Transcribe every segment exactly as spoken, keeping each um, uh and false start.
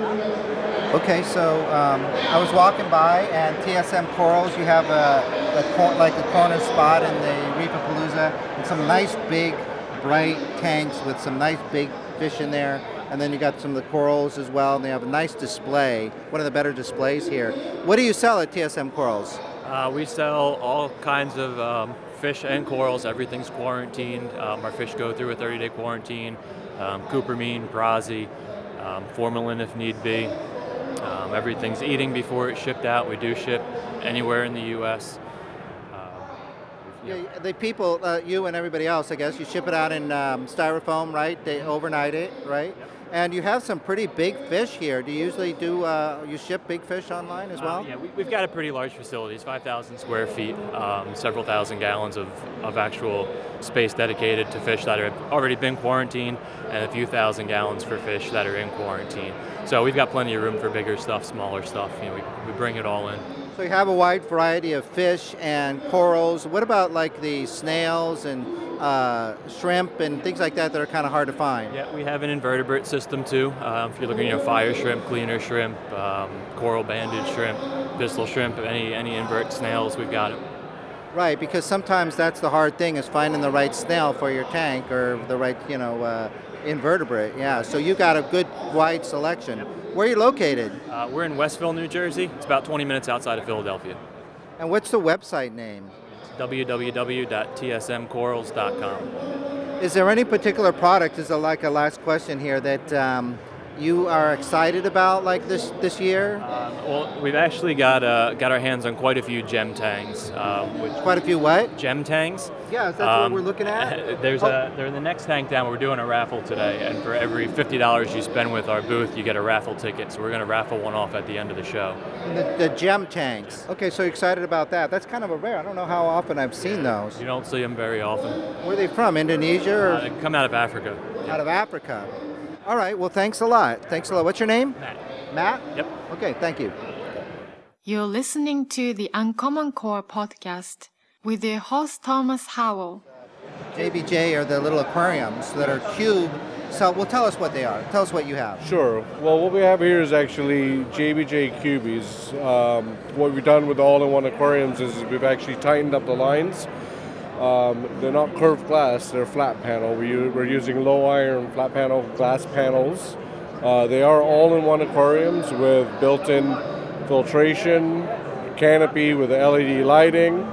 Okay, so um, I was walking by, and T S M Corals, you have a, a cor- like a corner spot in the Reef Palooza, and some nice big, bright tanks with some nice big fish in there. And then you got some of the corals as well, and they have a nice display, one of the better displays here. What do you sell at T S M Corals? Uh, we sell all kinds of um, fish and corals. Everything's quarantined. Um, our fish go through a thirty-day quarantine. Um, cupramine, prazi, um, formalin if need be. Um, everything's eating before it's shipped out. We do ship anywhere in the U S. Um, yeah. Yeah, the people, uh, you and everybody else, I guess, you ship it out in um, styrofoam, right? They overnight it, right? Yep. And you have some pretty big fish here. Do you usually do, uh, you ship big fish online as well? Uh, yeah, we, we've got a pretty large facility. It's five thousand square feet, um, several thousand gallons of, of actual space dedicated to fish that have already been quarantined, and a few thousand gallons for fish that are in quarantine. So we've got plenty of room for bigger stuff, smaller stuff. You know, we, we bring it all in. So you have a wide variety of fish and corals. What about like the snails and uh, shrimp and things like that that are kind of hard to find? Yeah, we have an invertebrate system too. Um, if you're looking, you know, fire shrimp, cleaner shrimp, um, coral banded shrimp, pistol shrimp, any any invert snails, we've got it. Right, because sometimes that's the hard thing is finding the right snail for your tank or the right, you know, uh, invertebrate. Yeah, so you got a good wide selection. Yep. Where are you located? Uh, we're in Westville, New Jersey. It's about twenty minutes outside of Philadelphia. And what's the website name? w w w dot t s m corals dot com. Is there any particular product, is a, like a last question here, that um, you are excited about like this this year? Um, well, we've actually got uh, got our hands on quite a few gem tangs. Um, which Quite a few what? gem tangs? Yeah, is that Um, what we're looking at? There's Oh. a they're in the next tank down. We're doing a raffle today, and for every fifty dollars you spend with our booth, you get a raffle ticket. So we're going to raffle one off at the end of the show. The, the gem tanks. Okay, so you're excited about that. That's kind of a rare. I don't know how often I've seen those. You don't see them very often. Where are they from? Indonesia or Uh, they come out of Africa. out of Africa? All right, well, thanks a lot. Thanks a lot. What's your name? Matt. Matt? Yep. Okay, thank you. You're listening to the Uncommon Core podcast with your host Thomas Howell. J B J are the little aquariums that are cube. So, well, tell us what they are. Tell us what you have. Sure. Well, what we have here is actually J B J Cubies. Um, what we've done with the all-in-one aquariums is we've actually tightened up the lines. Um, they're not curved glass, they're flat panel. We, u- we're using low iron flat panel glass panels. Uh, they are all-in-one aquariums with built-in filtration, canopy with L E D lighting,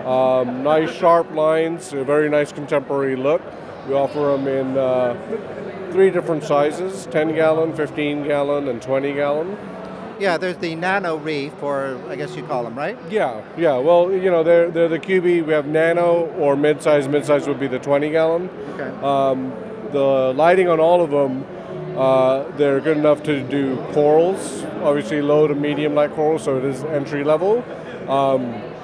um, nice sharp lines, a very nice contemporary look. We offer them in uh, three different sizes, ten gallon, fifteen gallon, and twenty gallon. Yeah, there's the Nano Reef, or I guess you call them, right? Yeah, yeah. Well, you know, they're they're the Q B. We have nano or mid-size. Mid-size would be the twenty gallon. Okay. Um, the lighting on all of them, uh, they're good enough to do corals. Obviously, low to medium light corals, so it is entry level. Um,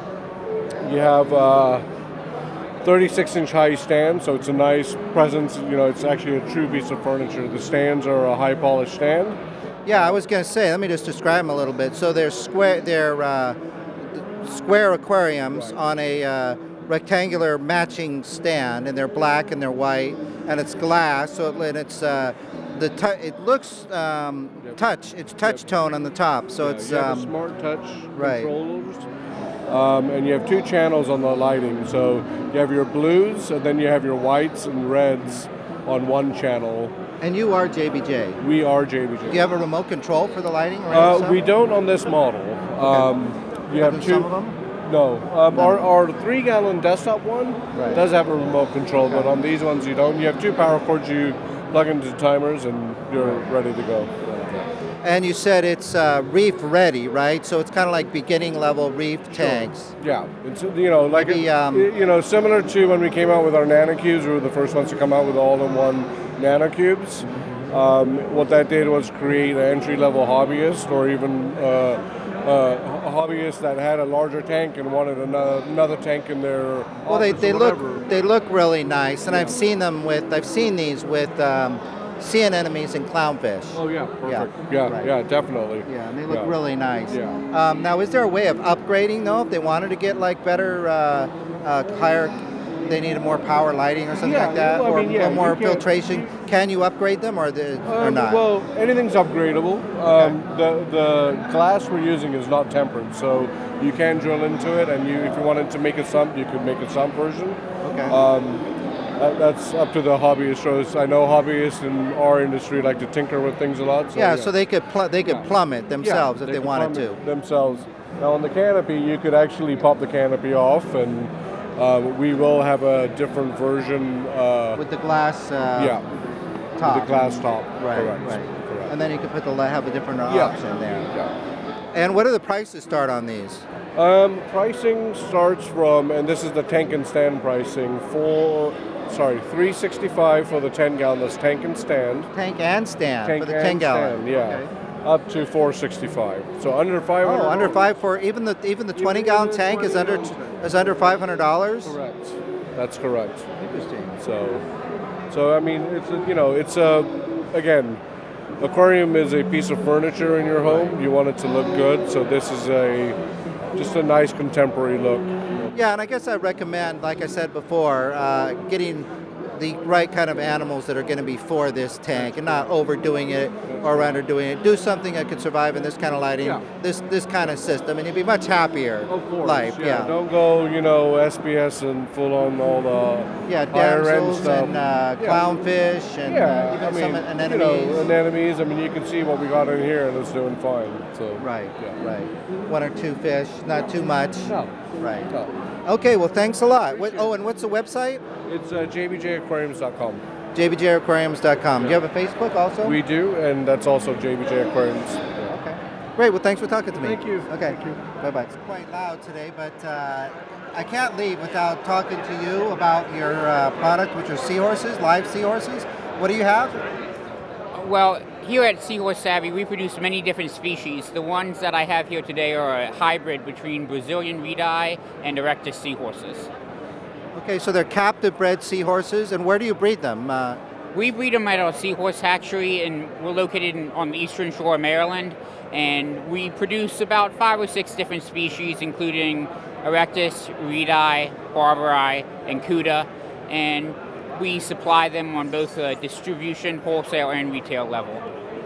you have uh, thirty-six inch high stand, so it's a nice presence. You know, it's actually a true piece of furniture. The stands are a high polished stand. Yeah, I was going to say, let me just describe them a little bit. So they're square, they're uh, square aquariums on a uh, rectangular matching stand, and they're black and they're white, and it's glass. So it, and it's uh, the tu- it looks um, Yep. touch. It's touch tone on the top. So Yeah, it's you have a um, smart touch right. controllers. Um, and you have two channels on the lighting. So you have your blues, and then you have your whites and reds on one channel. and you are J B J. We are J B J. Do you have a remote control for the lighting? Or Uh, anything? we don't on this model. Um, you have There's two. some of them? No, um, No. Our, our three-gallon desktop one Right. does have a remote control, but Okay. on these ones you don't. You have two power cords. You plug into timers, and you're ready to go. And you said it's uh, reef ready, right? So it's kind of like beginning level reef tanks. Yeah, it's you know like Maybe, a- um, you know similar to when we came out with our nanocubes. We were the first ones to come out with all-in-one nanocubes. Um, what that did was create an entry-level hobbyist, or even uh, uh, a hobbyist that had a larger tank and wanted another another tank in their. Well, they, office they or look whatever. they look really nice, and I've seen them with I've seen these with um, sea anemones and clownfish. Oh yeah, Yeah, perfect. Yeah, right. yeah, definitely. Yeah, and they look Yeah. really nice. Yeah. Um, now, is there a way of upgrading though, if they wanted to get like better, uh, uh, higher they needed more power lighting or something Yeah, like that, well, I or mean, yeah, or more you can- filtration. Can you upgrade them, or the, or Um, not? Well, anything's upgradable. Um, the the glass we're using is not tempered, so you can drill into it, and you, if you wanted to make a sump, you could make a sump version. Okay. Um, that, that's up to the hobbyist. So I know hobbyists in our industry like to tinker with things a lot. So, yeah, so they could pl- they could Yeah. plumb it Yeah, themselves if they, could wanted plumb to. it themselves. Now on the canopy, you could actually pop the canopy off, and um, we will have a different version. Uh, With the glass uh, yeah, top. with the glass top. Right, Correct. right. Correct. And then you could put the li- have a different uh, Yeah. option there. Yeah. And what do the prices start on these? Um, pricing starts from, and this is the tank and stand pricing for, sorry, three sixty-five for the ten gallon. That's tank and stand. Tank and stand Tank for the and ten gallon. stand, yeah. Okay. Up to four sixty-five. So under five hundred. Oh, under five for even the even the twenty gallon the tank is twenty under gallon is under five hundred dollars. Correct. That's correct. Interesting. So, so I mean, it's a, you know, it's a, again, aquarium is a piece of furniture in your home. You want it to look good. So this is a, just a nice contemporary look. Yeah, and I guess I recommend, like I said before, uh, getting the right kind of animals that are going to be for this tank, and not overdoing it or underdoing it. Do something that could survive in this kind of lighting, Yeah. this this kind of system, and you'd be much happier Of course, life. yeah. Yeah, Don't go, you know, S B S and full on all the yeah, higher end damsels stuff. and uh, Yeah. clownfish and yeah, uh, even I mean, some you anemones. know, anemones. I mean, you can see what we got in here, and it's doing fine. So Right, yeah. right. One or two fish, not too much. No, Right. no. Okay, well, thanks a lot. What, oh, and what's the website? It's uh, j b j aquariums dot com. j b j aquariums dot com. Do you have a Facebook also? We do, and that's also J B J Aquariums. Okay. Great. Well, thanks for talking to me. Thank you. Okay. Thank you. Bye-bye. It's quite loud today, but uh, I can't leave without talking to you about your uh, product, which are seahorses, live seahorses. What do you have? Well, here at Seahorse Savvy, we produce many different species. The ones that I have here today are a hybrid between Brazilian Red-eye and Erectus seahorses. Okay, so they're captive bred seahorses, and where do you breed them? Uh, We breed them at our seahorse hatchery, and we're located in, on the eastern shore of Maryland. And we produce about five or six different species, including Erectus, Red-eye, Barberi, and Cuda. And we supply them on both a distribution, wholesale, and retail level.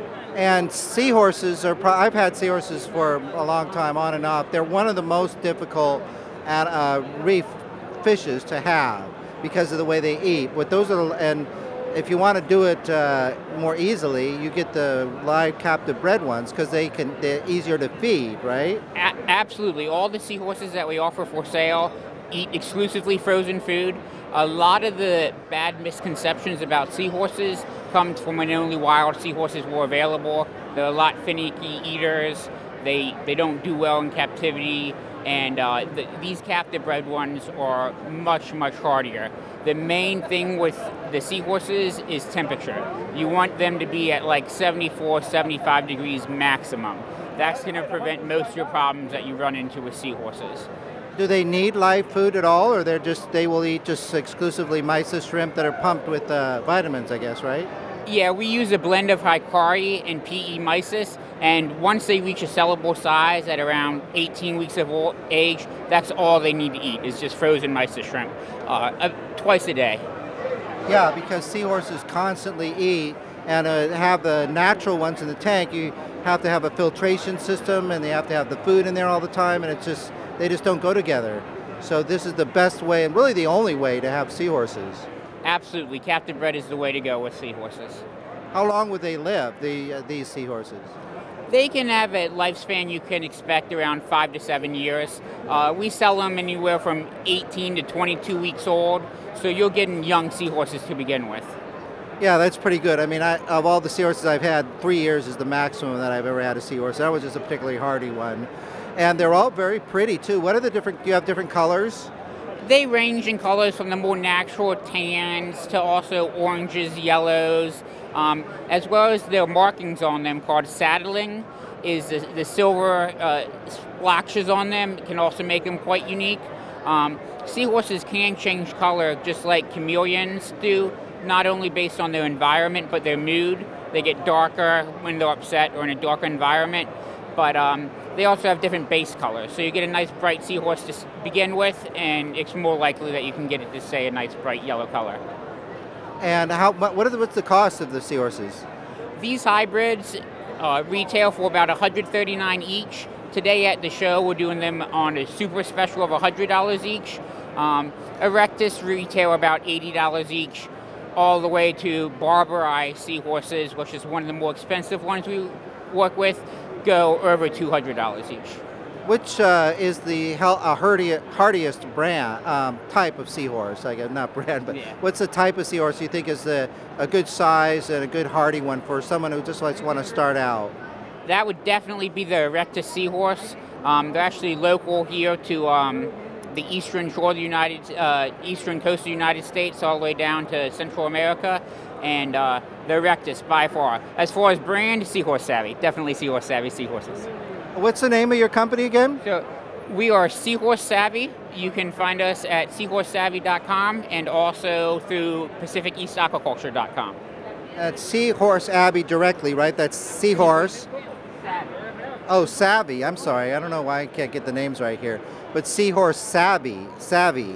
And seahorses are, pro- I've had seahorses for a long time on and off. They're one of the most difficult at, uh, reef fishes to have because of the way they eat. But those are, and if you want to do it uh, more easily, you get the live captive bred ones because they can, they're easier to feed, right? A- absolutely. All the seahorses that we offer for sale eat exclusively frozen food. A lot of the bad misconceptions about seahorses comes from when only wild seahorses were available. They're a lot finicky eaters. They they don't do well in captivity, and uh, the, these captive bred ones are much much hardier. The main thing with the seahorses is temperature. You want them to be at like seventy-four, seventy-five degrees maximum. That's going to prevent most of your problems that you run into with seahorses. Do they need live food at all, or they're just they will eat just exclusively mysis shrimp that are pumped with uh, vitamins, I guess, right? Yeah, we use a blend of Hikari and P E mysis, and once they reach a sellable size at around eighteen weeks of o- age, that's all they need to eat is just frozen mysis shrimp, uh, uh, twice a day. Yeah, because seahorses constantly eat, and uh, have the natural ones in the tank. You have to have a filtration system, and they have to have the food in there all the time, and it's just they just don't go together. So this is the best way, and really the only way, to have seahorses. Absolutely, captive bred is the way to go with seahorses. How long would they live, the uh, these seahorses? They can have a lifespan you can expect around five to seven years. Uh, we sell them anywhere from eighteen to twenty-two weeks old, so you're getting young seahorses to begin with. Yeah, that's pretty good. I mean, I, of all the seahorses I've had, three years is the maximum that I've ever had a seahorse. That was just a particularly hardy one. And they're all very pretty, too. What are the different, do you have different colors? They range in colors from the more natural tans to also oranges, yellows, um, as well as their markings on them called saddling. Is the, the silver uh, splotches on them can also make them quite unique. Um, seahorses can change color just like chameleons do, not only based on their environment but their mood. They get darker when they're upset or in a darker environment. but um, they also have different base colors. So you get a nice bright seahorse to s- begin with, and it's more likely that you can get it to, say, a nice bright yellow color. And how? What what are the, what's the cost of the seahorses? These hybrids uh, retail for about one hundred thirty-nine dollars each. Today at the show, we're doing them on a super special of one hundred dollars each. Um, Erectus retail about eighty dollars each, all the way to Barber Eye seahorses, which is one of the more expensive ones we work with, go over two hundred dollars each. Which uh, is the hel- uh, hardy- hardiest brand um, type of seahorse? I guess not brand, but Yeah. what's the type of seahorse you think is the a good size and a good hardy one for someone who just likes want to start out? That would definitely be the Erectus seahorse. Um, they're actually local here to um, the eastern shore of the United, uh, eastern coast of the United States, all the way down to Central America, and uh, the Erectus by far. As far as brand, Seahorse Savvy, definitely Seahorse Savvy seahorses. What's the name of your company again? So we are Seahorse Savvy. You can find us at seahorse savvy dot com and also through pacific east aquaculture dot com. That's Seahorse Abbey directly, right? That's Seahorse. Oh, Savvy. I'm sorry. I don't know why I can't get the names right here. But Seahorse Savvy. Savvy.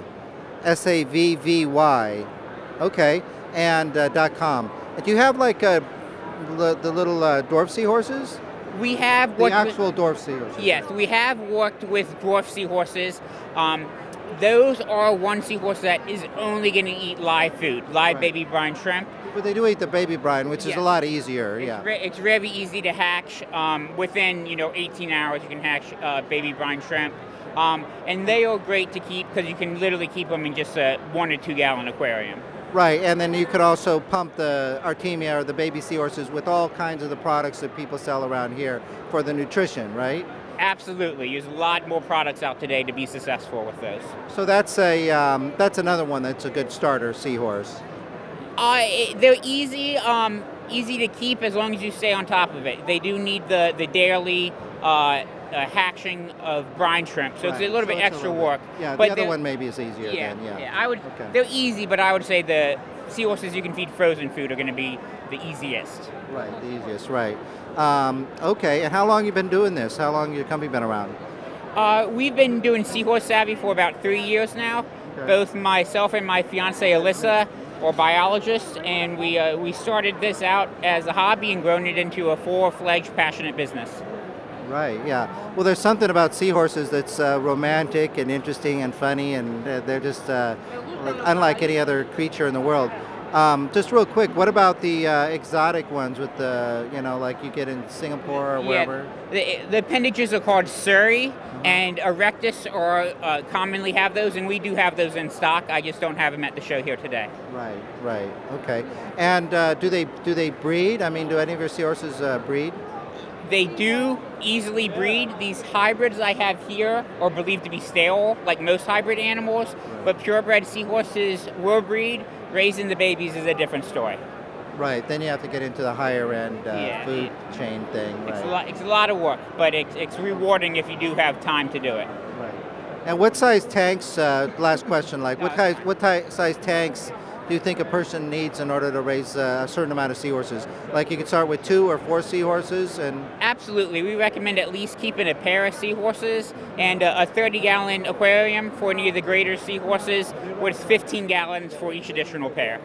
S A V V Y. Okay. And uh, dot .com. Do you have like uh, the, the little uh, dwarf seahorses? We have The worked with- actual dwarf seahorses. Yes, we have worked with dwarf seahorses. Um, those are one seahorse that is only going to eat live food, live Right. baby brine shrimp. But they do eat the baby brine, which is Yes. a lot easier. It's, Yeah. re- it's very easy to hatch. Um, within you know eighteen hours, you can hatch uh, baby brine shrimp, um, and they are great to keep because you can literally keep them in just a one or two gallon aquarium. Right, and then you could also pump the Artemia or the baby seahorses with all kinds of the products that people sell around here for the nutrition, right? Absolutely, there's a lot more products out today to be successful with those. So that's a um, that's another one that's a good starter seahorse. Uh, it- they're easy, um, easy to keep as long as you stay on top of it. They do need the the daily uh, uh, hatching of brine shrimp, so Right, it's a little so bit it's a extra little bit- work. Yeah, but the other they're- one maybe is easier Yeah, then, yeah. yeah, I would. Okay. They're easy, but I would say the seahorses you can feed frozen food are going to be the easiest. Right, the easiest, right. Um, okay, and how long you been doing this? How long your company been around? Uh, we've been doing Seahorse Savvy for about three years now. Okay. Both myself and my fiance Alyssa are biologists, and we uh, we started this out as a hobby and grown it into a full-fledged passionate business. Right, yeah. Well, there's something about seahorses that's uh, romantic and interesting and funny, and uh, they're just uh, like, unlike any other creature in the world. Um, just real quick, what about the uh, exotic ones with the, you know, like you get in Singapore or wherever? Yeah, the, the appendages are called Surrey, and Erectus are uh, commonly have those, and we do have those in stock. I just don't have them at the show here today. Right, right, okay. And uh, do they do they breed? I mean, do any of your seahorses uh, breed? They do easily breed. These hybrids I have here are believed to be sterile, like most hybrid animals, but purebred seahorses will breed. Raising the babies is a different story. Right, then you have to get into the higher end uh, Yeah, food it- chain thing. It's, Right. a lot, it's a lot of work, but it's, it's rewarding if you do have time to do it. Right. And what size tanks? Uh, last question. Like, what Uh, size what ti- size tanks do you think a person needs in order to raise uh, a certain amount of seahorses? Like, you could start with two or four seahorses, and Absolutely. We recommend at least keeping a pair of seahorses and a thirty-gallon aquarium for any of the greater seahorses with fifteen gallons for each additional pair.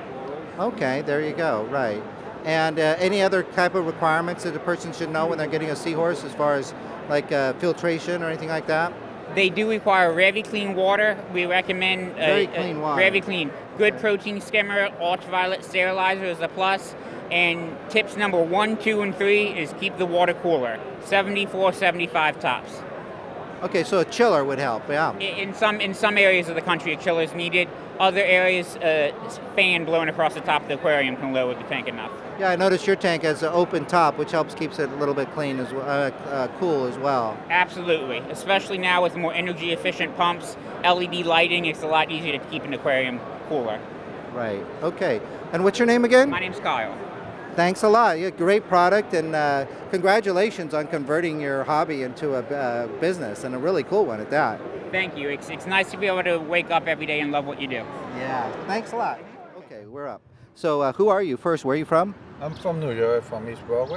okay, there you go. Right. And uh, any other type of requirements that a person should know when they're getting a seahorse, as far as like uh, filtration or anything like that? They do require very clean water. We recommend uh, Very uh, clean water. Very clean. Good protein skimmer, ultraviolet sterilizer is a plus. And tips number one, two, and three is keep the water cooler. seventy-four, seventy-five tops. Okay, so a chiller would help. Yeah. I- In some in some areas of the country, a chiller is needed. Other areas, a fan blowing across the top of the aquarium can lower the tank enough. Yeah, I noticed your tank has an open top, which helps keeps it a little bit clean as well, uh, uh, cool as well. Absolutely, especially now with more energy efficient pumps, L E D lighting, it's a lot easier to keep an aquarium cooler. Right. Okay. And what's your name again? My name's Kyle. Thanks a lot. Yeah, great product, and uh, congratulations on converting your hobby into a uh, business, and a really cool one at that. Thank you. It's, it's nice to be able to wake up every day and love what you do. Yeah. Thanks a lot. Okay, we're up. So, uh, who are you first? Where are you from? I'm from New York, from East Broadway.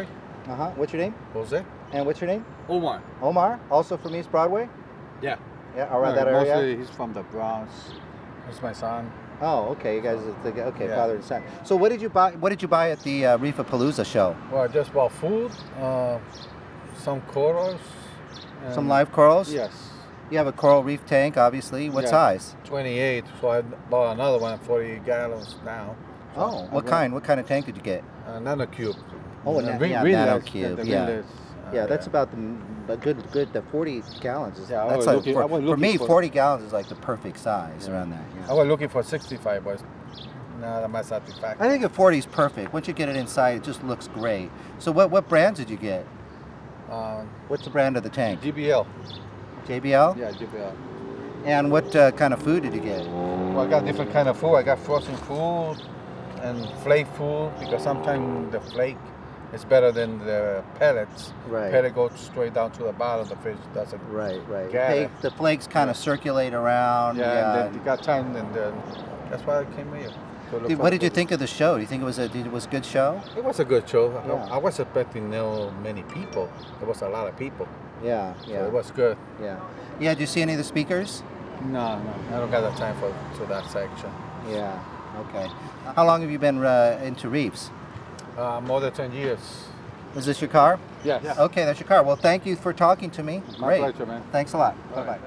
Uh-huh. What's your name? Jose? And what's your name? Omar. Omar, also from East Broadway? Yeah. Yeah, around Uh, that area? Mostly he's from the Bronx. He's my son. Oh, okay. You guys are the, okay, Yeah. father and son. So what did you buy what did you buy at the uh, Reefapalooza show? Well, I just bought food, uh, some corals. Some and- live corals? Yes. You have a coral reef tank, obviously. What Yeah. size? twenty-eight, so I bought another one, forty gallons now. Oh, I what got kind? What kind of tank did you get? A nano cube. Oh, a Uh, na- ring- yeah, ringless, nano the- cube, the yeah. ringless, uh, Yeah, that's about the a good good the forty gallons. Is, Yeah, I that's was like looking- for, I was for looking me for- forty gallons is like the perfect size Yeah. around that. I Yeah. was looking for sixty-five, but not my satisfaction. I think a forty is perfect. Once you get it inside, it just looks great. So what what brands did you get? Um, What's the brand of the tank? G B L. J B L? Yeah, G B L. And what uh, kind of food did you get? Well, I got different kind of food. I got frozen food and flake food because sometimes the flake is better than the pellets. Right. Pellet goes straight down to the bottom. The fish doesn't. Right, right. Got Hey, it. the flakes kind of circulate around. Yeah, Yeah. and then you got time, and then that's why I came here. to look Dude, for what did you food. think of the show? Do you think it was a did, it was a good show? It was a good show. I- Yeah. I, was expecting no many people. There was a lot of people. Yeah, So yeah, it was good. yeah. Yeah. Did you see any of the speakers? No, no, I don't got the time for to that section. Yeah. Okay. How long have you been uh, into reefs? Uh, more than ten years. Is this your car? Yes. Okay, that's your car. Well, thank you for talking to me. My Great. pleasure, man. Thanks a lot. All Bye right, bye.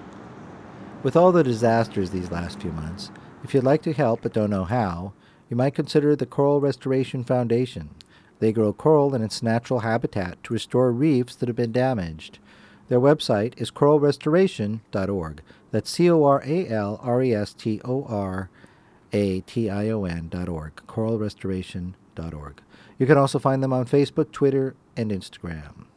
With all the disasters these last few months, if you'd like to help but don't know how, you might consider the Coral Restoration Foundation. They grow coral in its natural habitat to restore reefs that have been damaged. Their website is coral restoration dot org. That's C O R A L R E S T O R A T I O N dot org. coral restoration dot org. You can also find them on Facebook, Twitter, and Instagram.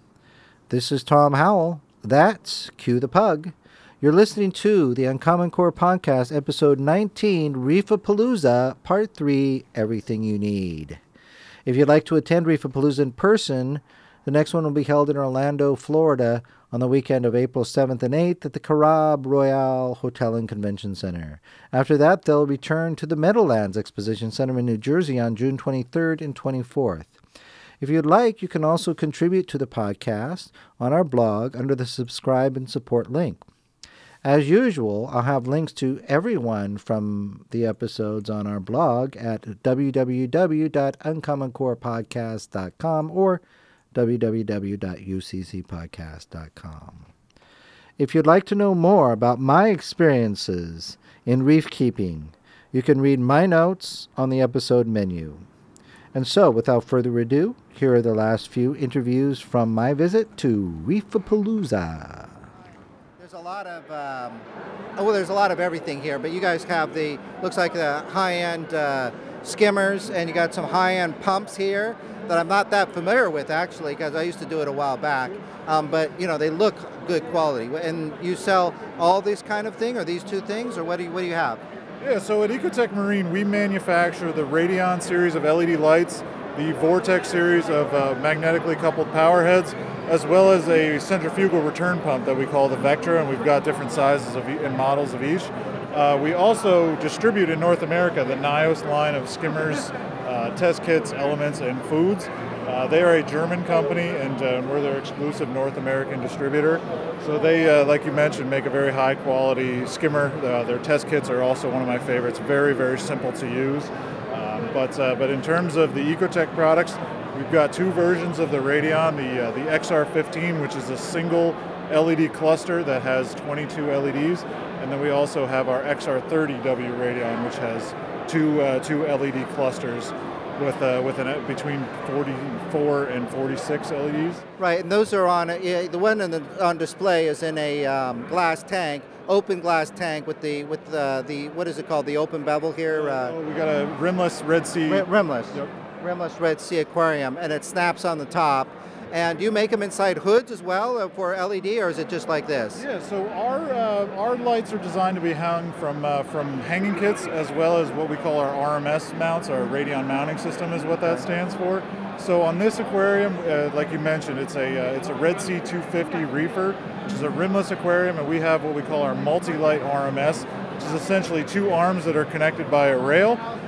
This is Tom Howell. That's Cue the Pug. You're listening to the Uncommon Core Podcast, Episode nineteen, Reefapalooza, Part three, Everything You Need. If you'd like to attend Reefapalooza in person, the next one will be held in Orlando, Florida, on the weekend of April seventh and eighth at the Carab Royale Hotel and Convention Center. After that, they'll return to the Meadowlands Exposition Center in New Jersey on June twenty-third and twenty-fourth. If you'd like, you can also contribute to the podcast on our blog under the subscribe and support link. As usual, I'll have links to everyone from the episodes on our blog at w w w dot uncommon core podcast dot com or w w w dot u c c podcast dot com. If you'd like to know more about my experiences in reef keeping, you can read my notes on the episode menu. And so, without further ado, here are the last few interviews from my visit to Reefapalooza. There's a lot of, um, oh, well, there's a lot of everything here, but you guys have the, looks like the high-end uh, skimmers, and you got some high-end pumps here that I'm not that familiar with, actually, because I used to do it a while back. Um, but, you know, they look good quality. And you sell all this kind of thing, or these two things, or what do you, what do you have? Yeah, so at Ecotech Marine, we manufacture the Radion series of L E D lights, the Vortex series of uh, magnetically coupled power heads, as well as a centrifugal return pump that we call the Vectra, and we've got different sizes of e- and models of each. Uh, we also distribute in North America the Nios line of skimmers, uh, test kits, elements, and foods. Uh, they are a German company, and uh, we're their exclusive North American distributor. So they, uh, like you mentioned, make a very high quality skimmer. Uh, their test kits are also one of my favorites. Very, very simple to use. Um, but uh, but in terms of the Ecotech products, we've got two versions of the Radion. The uh, the X R fifteen, which is a single L E D cluster that has twenty-two L E Ds, and then we also have our X R thirty W Radion, which has two uh, two L E D clusters with uh, with an between forty-four and forty-six L E Ds. Right, and those are on, a, the one in the, on display is in a um, glass tank, open glass tank with the, with the, the, what is it called, the open bevel here? Uh, Oh, we got a rimless Red Sea. ri- rimless. Yep. Rimless Red Sea aquarium, and it snaps on the top. And do you make them inside hoods as well uh, for L E D, or is it just like this? Yeah, so our uh, our lights are designed to be hung from uh, from hanging kits, as well as what we call our R M S mounts. Our Radion mounting system is what that stands for. So on this aquarium, uh, like you mentioned, it's a uh, it's a Red Sea two fifty reefer, which is a rimless aquarium, and we have what we call our multi-light R M S, which is essentially two arms that are connected by a rail,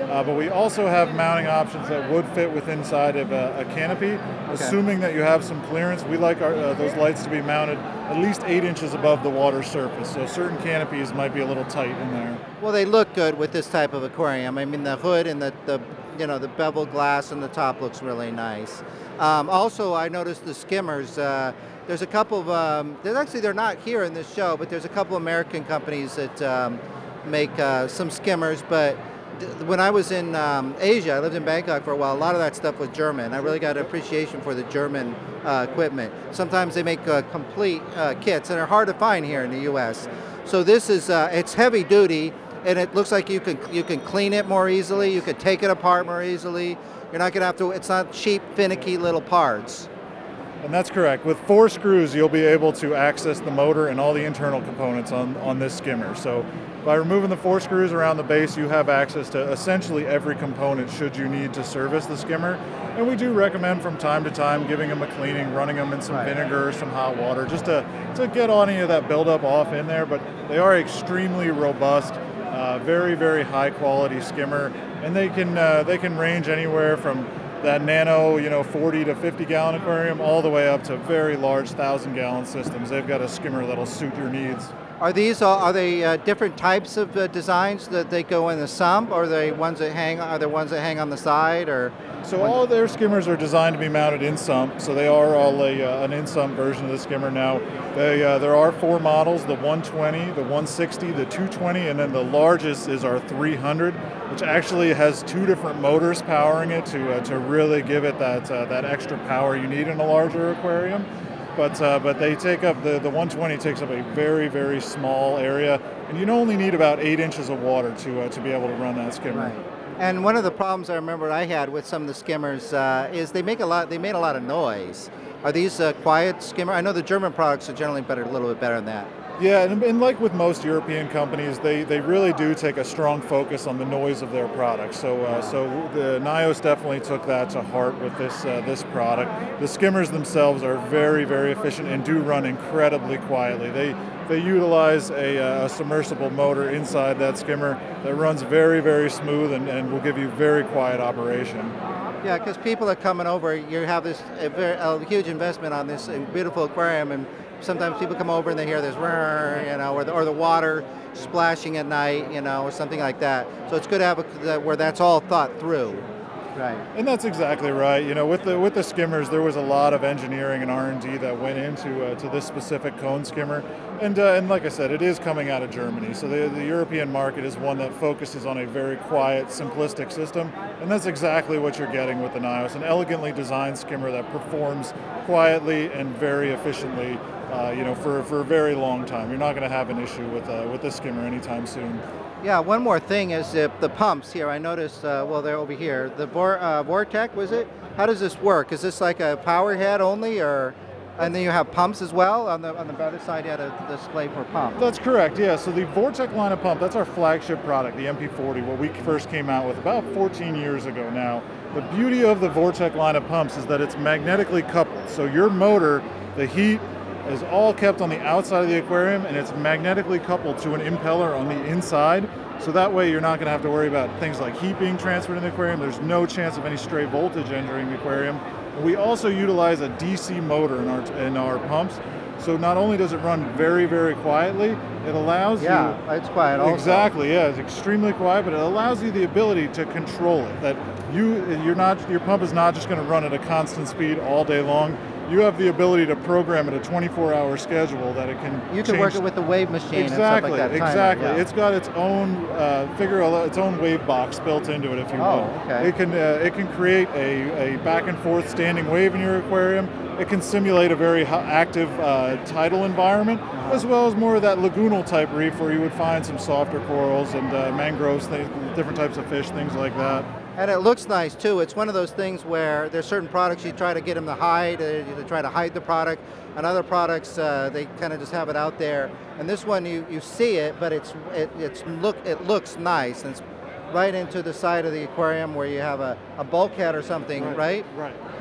Uh, but we also have mounting options that would fit with inside of a, a canopy, assuming that you have some clearance. We like our, uh, those lights to be mounted at least eight inches above the water surface, so certain canopies might be a little tight in there. Well, they look good with this type of aquarium. I mean, the hood and the, the you know the beveled glass on the top looks really nice. Um, also, I noticed the skimmers. Uh, there's a couple of um, there's actually they're not here in this show, but there's a couple American companies that um, make uh, some skimmers. But th- when I was in um, Asia, I lived in Bangkok for a while. A lot of that stuff was German. I really got an appreciation for the German uh, equipment. Sometimes they make uh, complete uh, kits, and they're hard to find here in the U S. So this is uh, it's heavy duty, and it looks like you can you can clean it more easily. You can take it apart more easily. You're not gonna have to. It's not cheap, finicky little parts. And that's correct. With four screws, you'll be able to access the motor and all the internal components on, on this skimmer. So by removing the four screws around the base, you have access to essentially every component should you need to service the skimmer. And we do recommend from time to time giving them a cleaning, running them in some Right. vinegar or some hot water, just to, to get any of that buildup off in there. But they are extremely robust, uh, very, very high quality skimmer. And they can, uh, they can range anywhere from that nano, you know, forty to fifty gallon aquarium, all the way up to very large thousand gallon systems. They've got a skimmer that'll suit your needs. Are these all, are they uh, different types of uh, designs that they go in the sump, or are they ones that hang? Are there ones that hang on the side, or? So all their skimmers are designed to be mounted in sump. So they are all a, uh, an in sump version of the skimmer now. They, uh, there are four models: the one twenty, the one sixty, the two twenty, and then the largest is our three hundred, which actually has two different motors powering it to uh, to really give it that uh, that extra power you need in a larger aquarium. But uh, but they take up the the one twenty takes up a very very small area, and you only need about eight inches of water to uh, to be able to run that skimmer. Right. And one of the problems I remember I had with some of the skimmers uh, is they make a lot. They made a lot of noise. Are these uh, quiet skimmer? I know the German products are generally better, a little bit better than that. Yeah, and, and like with most European companies, they, they really do take a strong focus on the noise of their products. So uh, so the Nios definitely took that to heart with this uh, this product. The skimmers themselves are very very efficient and do run incredibly quietly. They they utilize a, uh, a submersible motor inside that skimmer that runs very very smooth and, and will give you very quiet operation. Yeah, because people are coming over. You have this a, very, a huge investment on this uh, beautiful aquarium, and sometimes people come over and they hear this, "Rrrr," you know, or the, or the water splashing at night, you know, or something like that. So it's good to have a, that, where that's all thought through. Right. And that's exactly right. You know, with the with the skimmers, there was a lot of engineering and R and D that went into uh, to this specific cone skimmer, and uh, and like I said, it is coming out of Germany. So the the European market is one that focuses on a very quiet, simplistic system, and that's exactly what you're getting with the Nios, an elegantly designed skimmer that performs quietly and very efficiently. Uh, you know, for, for a very long time. You're not going to have an issue with uh, with this skimmer anytime soon. Yeah, one more thing is the, the pumps here. I noticed, uh, well, they're over here. The Vor, uh, Vortec, was it? How does this work? Is this like a power head only, or and then you have pumps as well? On the on the other side, you had a display for pumps. That's correct, yeah. So the Vortec line of pump, that's our flagship product, the M P forty, what we first came out with about fourteen years ago now. The beauty of the Vortec line of pumps is that it's magnetically coupled. So your motor, the heat, is all kept on the outside of the aquarium, and it's magnetically coupled to an impeller on the inside. So that way you're not going to have to worry about things like heat being transferred in the aquarium. There's no chance of any stray voltage entering the aquarium. We also utilize a D C motor in our in our pumps. So not only does it run very, very quietly, it allows yeah, you... Yeah, it's quiet also. Exactly, yeah, it's extremely quiet, but it allows you the ability to control it. That you, you're not, your pump is not just going to run at a constant speed all day long. You have the ability to program it a twenty-four hour schedule that it can You can change. work it with the wave machine Exactly, and stuff like that. timer, exactly. yeah. It's got its own uh, figure, its own wave box built into it, if you Oh, will. okay. It can uh, it can create a, a back and forth standing wave in your aquarium. It can simulate a very ho- active uh, tidal environment, Uh-huh. as well as more of that lagoonal type reef where you would find some softer corals and uh, mangroves, things, different types of fish, things like that. And it looks nice too. It's one of those things where there's certain products you try to get them to hide, uh, you try to hide the product, and other products uh, they kind of just have it out there. And this one you, you see it, but it's it, it's look it looks nice, and it's right into the side of the aquarium where you have a, a bulkhead or something, right? Right.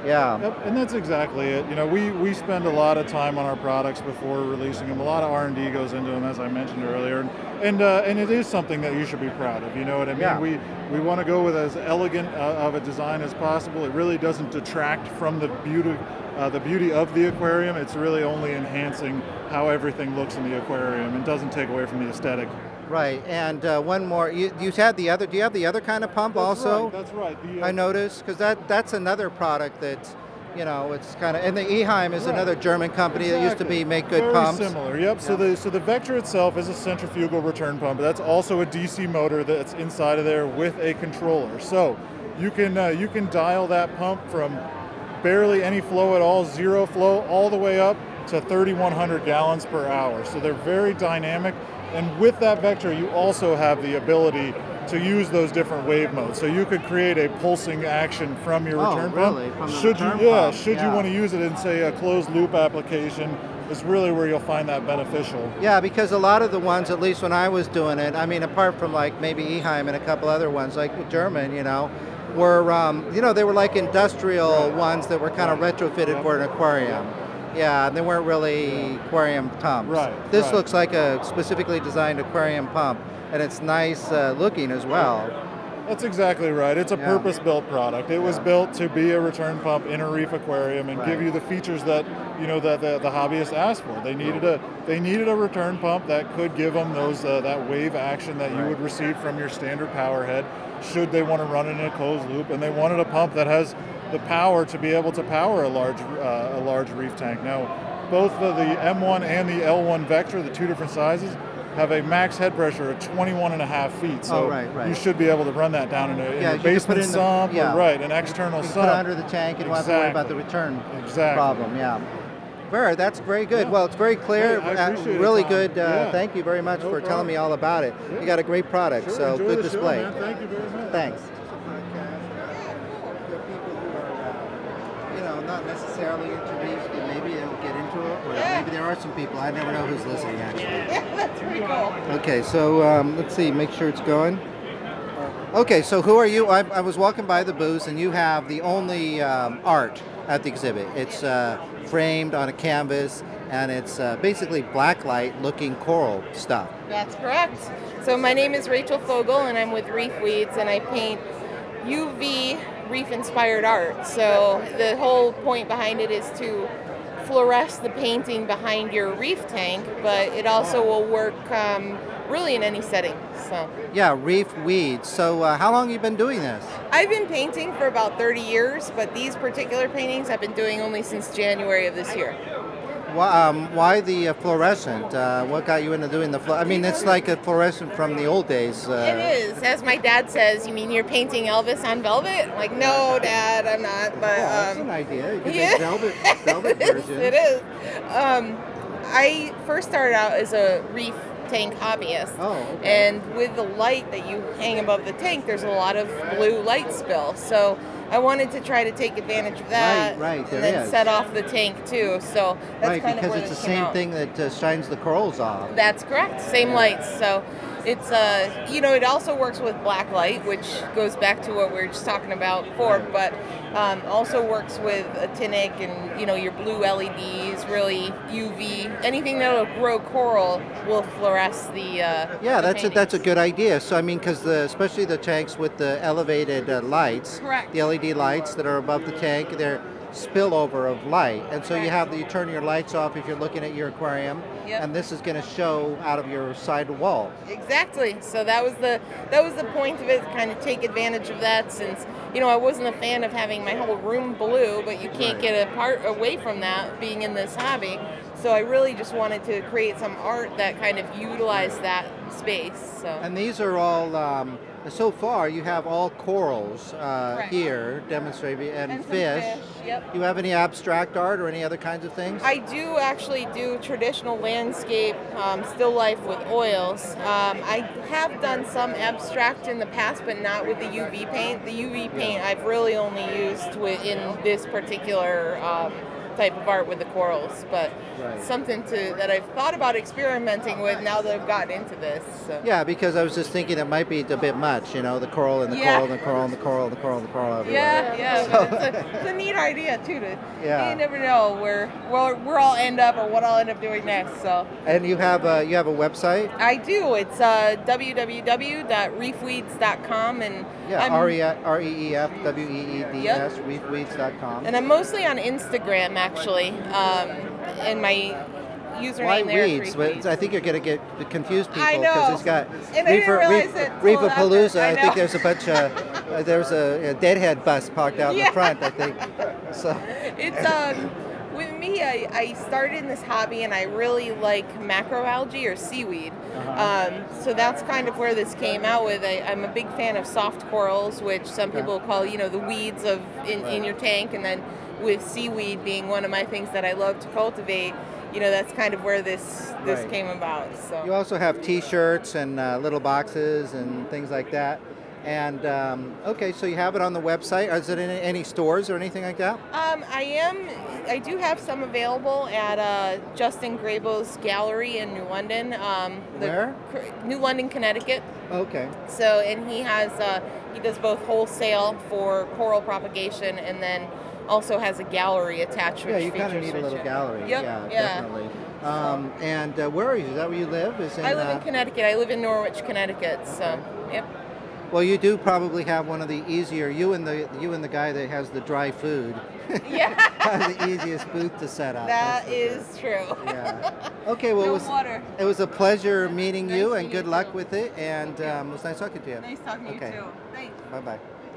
Yeah. Yep, and that's exactly it. You know, we, we spend a lot of time on our products before releasing them. A lot of R and D goes into them, as I mentioned earlier, and and, uh, and it is something that you should be proud of. You know what I mean? Yeah. We we want to go with as elegant uh, of a design as possible. It really doesn't detract from the beauty uh, the beauty of the aquarium. It's really only enhancing how everything looks in the aquarium, and doesn't take away from the aesthetic. Right, and uh, one more. You, you had the other. Do you have the other kind of pump That's also? right, that's right. The, uh, I noticed because that that's another product that, you know, it's kind of. And the Eheim is Right. another German company that used to be make good Very pumps. similar. Yep. So the so the Vector itself is a centrifugal return pump. That's also a D C motor that's inside of there with a controller. So you can uh, you can dial that pump from barely any flow at all, zero flow, all the way up to thirty-one hundred gallons per hour. So they're very dynamic. And with that Vector, you also have the ability to use those different wave modes. So you could create a pulsing action from your Oh, return really? pump. From the should return you, yeah, pump, should yeah. you want to use it in, say, a closed loop application, is really where you'll find that beneficial. Yeah, because a lot of the ones, at least when I was doing it, I mean, apart from like maybe Eheim and a couple other ones, like German, you know, were um, you know, they were like industrial ones that were kind of retrofitted Yep. for an aquarium. Yeah, and they weren't really aquarium pumps. Right, This right. looks like a specifically designed aquarium pump, and it's nice uh, looking as well. That's exactly right. It's a Yeah. purpose-built product. It was Yeah. built to be a return pump in a reef aquarium and give Right. you the features that you know that the, the hobbyists asked for. They needed a they needed a return pump that could give them those uh, that wave action that you Right. would receive from your standard power head, should they want to run it in a closed loop. And they wanted a pump that has the power to be able to power a large uh, a large reef tank. Now, both of the M one and the L one Vector, the two different sizes, have a max head pressure of twenty-one and a half feet. So Oh, right, right. you should be able to run that down in a, in Yeah, a you can put basement it in the- sump, yeah. or right, an external You can sump. put it under the tank and you don't have to worry about the Exactly. return Exactly. problem. Yeah. Very, that's very good. Yeah. Well, it's very clear. Hey, I uh, appreciate it, really Tom. good. Uh, Yeah. Thank you very much No for telling problem. me all about it. Yeah. You got a great product, Sure, so enjoy good the display. Show, man. Thank you very much. Thanks. You know, not necessarily into reefs, but maybe they'll get into it. Or maybe there are some people. I never know who's listening, actually. That's pretty cool. Okay, so um, let's see. Make sure it's going. Okay, so who are you? I, I was walking by the booth, and you have the only um, art at the exhibit. It's uh, framed on a canvas, and it's uh, basically blacklight-looking coral stuff. That's correct. So my name is Rachel Fogel, and I'm with Reef Weeds, and I paint U V reef-inspired art. So the whole point behind it is to fluoresce the painting behind your reef tank, but it also will work um, really in any setting. So Yeah, Reef Weeds. So uh, how long have you been doing this? I've been painting for about thirty years, but these particular paintings I've been doing only since January of this year. Why, um, why the uh, fluorescent? Uh, what got you into doing the fluorescent? I mean, it's like a fluorescent from the old days. Uh, It is. As my dad says, you mean you're painting Elvis on velvet? I'm like, no, Dad, I'm not. But Oh, that's um, an idea. You could yeah. make velvet, velvet it is. version. It is. Um, I first started out as a reef tank hobbyist. Oh, okay. And with the light that you hang above the tank, there's a lot of blue light spill. So I wanted to try to take advantage of that. Right, right, there and then is. set off the tank too. So that's Right, kind because of where it's the this came same out. thing that uh, shines the corals off. That's correct. Same lights. So it's uh you know, it also works with black light, which goes back to what we were just talking about before, but um, also works with actinic and you know your blue L E Ds, really U V. Anything that'll grow coral will fluoresce the. Uh, Yeah, the that's a, that's a paintings. good idea. So I mean, because the especially the tanks with the elevated uh, lights, Correct. the L E D lights that are above the tank, they're spillover of light, and so you Right. have the, you turn your lights off if you're looking at your aquarium, Yep. and this is going to show out of your side wall. Exactly. So that was the that was the point of it. Kind of take advantage of that, since you know I wasn't a fan of having my whole room blue, but you can't Right. get apart away from that being in this hobby. So I really just wanted to create some art that kind of utilized that space. So And these are all. Um, so far, you have all corals uh, Correct. here demonstrated, and, And some fish. fish, yep. You have any abstract art or any other kinds of things? I do actually do traditional landscape um, still life with oils. Um, I have done some abstract in the past, but not with the U V paint. The U V paint I've really only used with, in this particular um, type of art with the corals, but Right. something to that I've thought about experimenting with now that I've gotten into this. So. Yeah, because I was just thinking it might be a bit much, you know, the coral and the Yeah. coral and the coral and the coral and the coral and the coral everywhere. Yeah, yeah, but it's, a, it's a neat idea too. To Yeah. you never know where where where I'll end up or what I'll end up doing next. So And you have a, you have a website? I do. It's uh, w w w dot reefweeds dot com, and Yeah, I'm, R E R E E F W E E D S, Yep. reefweeds dot com. and I'm mostly on Instagram actually. Um, and my username Why there is weeds? But reefweeds. I think you're going to get confused people I because know. it's got And I didn't realize it till Reefa Palooza. after. I I, think know. there's a bunch of uh, there's a, a deadhead bus parked out in Yeah. the front. I think so. It's um with me. I, I started in this hobby, and I really like macroalgae or seaweed. Uh-huh. Um, so that's kind of where this came out with. I, I'm a big fan of soft corals, which some Okay. people call you know the weeds of in, in your tank, and then with seaweed being one of my things that I love to cultivate. You know, that's kind of where this this Right. came about. So. You also have T-shirts and uh, little boxes and things like that. And um, okay, so you have it on the website. Is it in any stores or anything like that? Um, I am. I do have some available at uh, Justin Graybo's gallery in New London. Um, the Where? Cr- New London, Connecticut. Okay. So, and he has uh, he does both wholesale for coral propagation, and then also has a gallery attached. Yeah, which you kind of features need a little fish. gallery. Yep, Yeah, yeah. definitely. Um, and uh, where are you? Is that where you live? Is in, I live uh, in Connecticut. I live in Norwich, Connecticut. So, yep. Well, you do probably have one of the easier. You and the you and the guy that has the dry food. Yeah. have the easiest booth to set up. That that's for is true. sure. Yeah. Okay. Well, No it was water. it was a pleasure meeting Nice you, to and meet good you luck too. with it. And um, it was nice talking to you. Nice talking to Okay. you too. Thanks. Bye bye.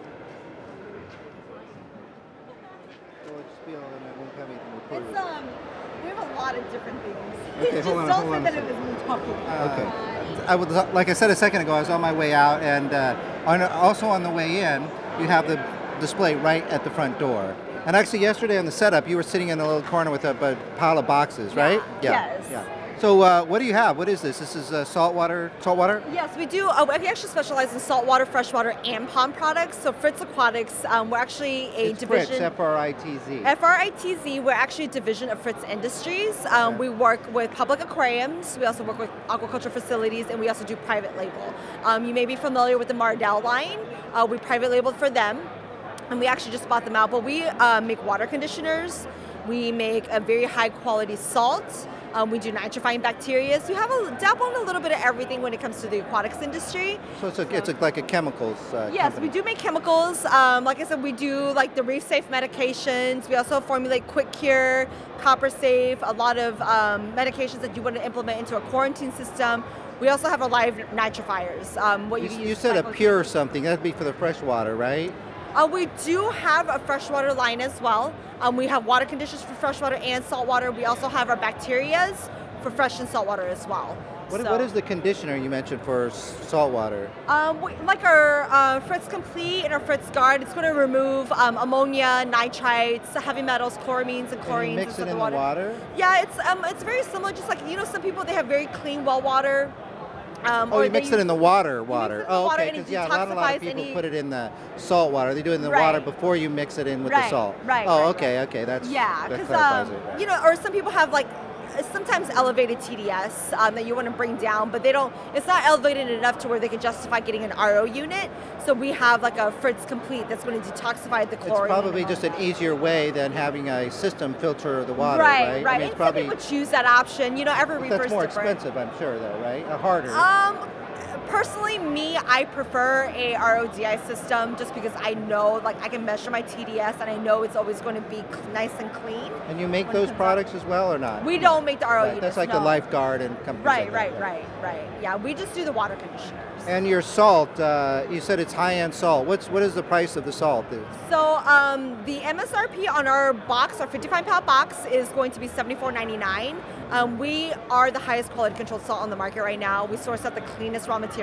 It's um, we have a lot of different things. Okay, Just hold on, don't hold say on a that it second. was me talking. Okay. I was, like I said a second ago, I was on my way out, and uh, on, also on the way in, you have the display right at the front door. And actually, yesterday on the setup, you were sitting in a little corner with a, a pile of boxes, right? Yes. Yeah. So, uh, what do you have? What is this? This is uh, saltwater. Saltwater. Yes, we do. Uh, we actually specialize in saltwater, freshwater, and pond products. So Fritz Aquatics, um, we're actually a It's division. Fritz, F R I T Z. F R I T Z, we're actually a division of Fritz Industries. Um, Okay. We work with public aquariums, we also work with aquaculture facilities, and we also do private label. Um, you may be familiar with the Mardell line. Uh, we private labeled for them, and we actually just bought them out. But we uh, make water conditioners, we make a very high quality salt, um, we do nitrifying bacteria. So we have a dabble in a little bit of everything when it comes to the aquatics industry. So it's a, it's a, like a chemicals. Uh, Yes, company. we do make chemicals. Um, like I said, we do like the reef safe medications. We also formulate quick cure, copper safe, a lot of um, medications that you want to implement into a quarantine system. We also have our live nitrifiers. Um, what you, You, can you use said a cyclo- pure something. That'd be for the fresh water, right? Uh, we do have a freshwater line as well. Um, we have water conditioners for freshwater and saltwater. We also have our bacterias for fresh and saltwater as well. What, So- what is the conditioner you mentioned for s- saltwater? Um, we, like our uh, Fritz Complete and our Fritz Guard, it's going to remove um, ammonia, nitrites, heavy metals, chloramines, and Can chlorines. you mix into it in the the water? Yeah, it's um, it's very similar. Just like you know, some people they have very clean well water. Um, Oh, or you they mix it in the use- water, mix it water. in the Oh, water okay. and it Because yeah, a lot, a lot of detoxifies people any- put it in the salt water. They do it in the Right. water before you mix it in with the Right, salt. right, Oh, right, okay, okay. That's Yeah, that because clarifies um, it. you know, or some people have like uh, sometimes elevated T D S um, that you want to bring down, but they don't. It's not elevated enough to where they can justify getting an R O unit. So we have like a Fritz Complete that's going to detoxify the It's chlorine. probably and just an ammonia. easier way than having a system filter the water, right, right? right. I mean, it's and probably some people choose that option. You know, every reefer that's is more different. expensive, I'm sure, though, right? Uh, harder. Um, personally, me, I prefer a R O D I system just because I know, like, I can measure my T D S and I know it's always going to be cl- nice and clean. and you make when it those comes products as well, or not? We don't make the R O Right, units. that's like no. the lifeguard and companies Right, like that, right, right, right. Yeah, we just do the water conditioners. And your salt, uh, you said it's high-end salt. What's what is the price of the salt? So um, the M S R P on our box, our fifty-five pound box, is going to be seventy-four ninety-nine. Um, we are the highest quality controlled salt on the market right now. We source out the cleanest raw materials.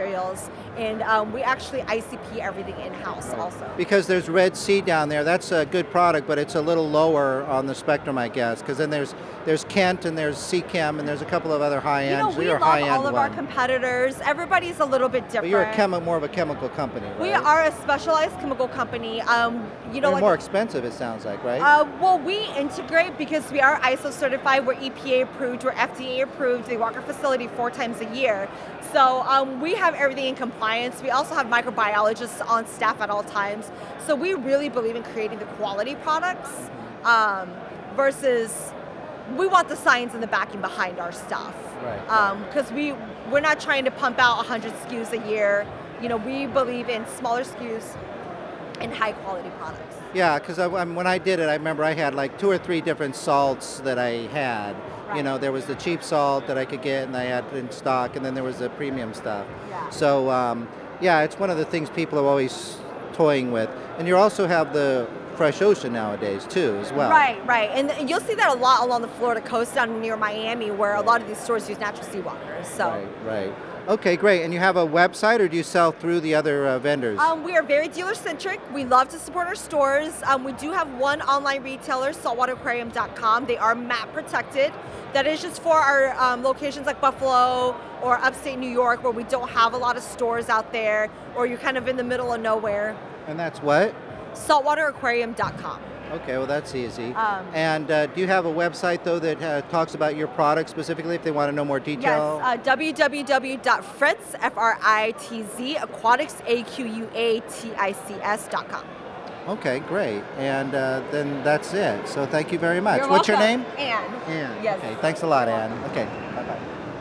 materials, and um, we actually I C P everything in-house also. Because there's Red Sea down there. That's a good product, but it's a little lower on the spectrum, I guess. Because then there's there's Kent and there's Seachem and there's a couple of other high You know, ends. we You're love high-end all of our one. competitors. Everybody's a little bit different. But you're a chemi- more of a chemical company, right? We are a specialized chemical company. Um, you know, They're like more expensive, it sounds like, right? Uh, well, we integrate because we are I S O certified, we're E P A approved, we're F D A approved. They walk our facility four times a year. So um, we have everything in compliance. We also have microbiologists on staff at all times. So we really believe in creating the quality products um, versus we want the science and the backing behind our stuff. Right. Because um, we, we're not trying to pump out one hundred S K Us a year. You know, we believe in smaller S K Us and high quality products. Yeah, because I, I mean, when I did it, I remember I had like two or three different salts that I had. You Right. know, there was the cheap salt that I could get and I had in stock, and then there was the premium stuff. Yeah. So, um, yeah, it's one of the things people are always toying with. And you also have the Fresh Ocean nowadays, too, as well. Right, right. And and you'll see that a lot along the Florida coast down near Miami where a lot of these stores use natural seawater. So Right, right. Okay, great. And you have a website, or do you sell through the other uh, vendors? um, we are very dealer centric. We love to support our stores. Um, we do have one online retailer, saltwater aquarium dot com. They are map protected. That is just for our um, locations like Buffalo or upstate New York where we don't have a lot of stores out there, or you're kind of in the middle of nowhere. And that's what? saltwater aquarium dot com. Okay, well, that's easy. Um, and uh, do you have a website, though, that uh, talks about your product specifically if they want to know more detail? Yes, uh, w w w dot fritz, F R I T Z, aquatics, A Q U A T I C S dot com. Okay, great. And uh, then that's it. So thank you very much. You're What's your welcome. name? Anne. Ann. Yes. Okay, thanks a lot, Ann. Okay, bye-bye.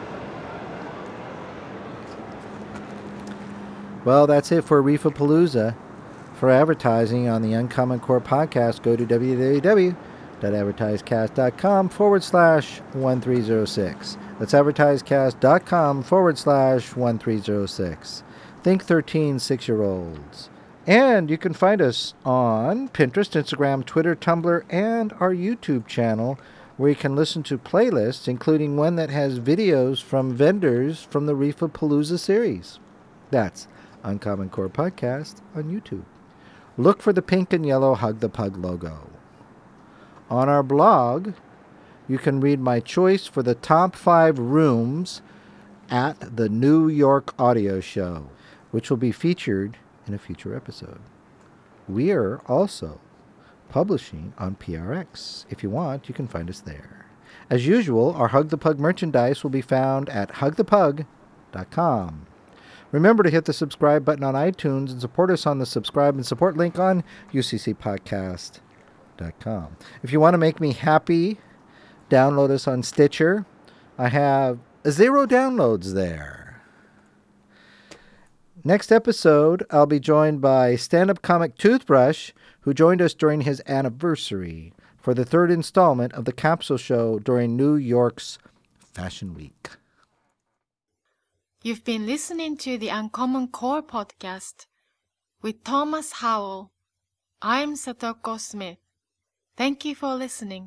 Well, that's it for Reefapalooza. For advertising on the Uncommon Core podcast, go to w w w dot advertisecast.com forward slash 1306. That's advertisecast.com forward slash 1306. Think thirteen six-year-olds. And you can find us on Pinterest, Instagram, Twitter, Tumblr, and our YouTube channel, where you can listen to playlists, including one that has videos from vendors from the Reefapalooza series. That's Uncommon Core Podcast on YouTube. Look for the pink and yellow Hug the Pug logo. On our blog, you can read my choice for the top five rooms at the New York Audio Show, which will be featured in a future episode. We are also publishing on P R X. If you want, you can find us there. As usual, our Hug the Pug merchandise will be found at hug the pug dot com. Remember to hit the subscribe button on iTunes and support us on the subscribe and support link on u c c podcast dot com. If you want to make me happy, download us on Stitcher. I have zero downloads there. Next episode, I'll be joined by stand-up comic Toothbrush, who joined us during his anniversary for the third installment of the Capsule Show during New York's Fashion Week. You've been listening to the Uncommon Core podcast with Thomas Howell. I'm Satoko Smith. Thank you for listening.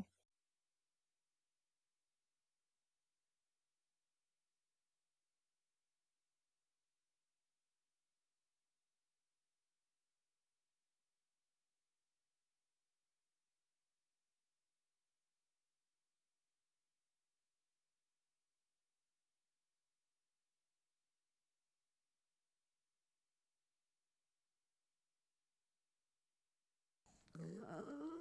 Uh...